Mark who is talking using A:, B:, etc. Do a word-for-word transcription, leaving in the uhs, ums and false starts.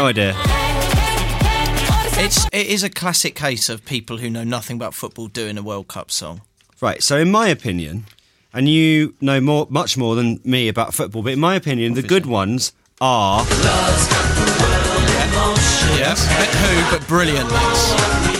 A: no idea.
B: It's it is a classic case of people who know nothing about football doing a World Cup song.
A: Right, so in my opinion, and you know more, much more than me about football, but in my opinion, Obviously. the good ones are...
B: Yeah, yeah. Who, but brilliant.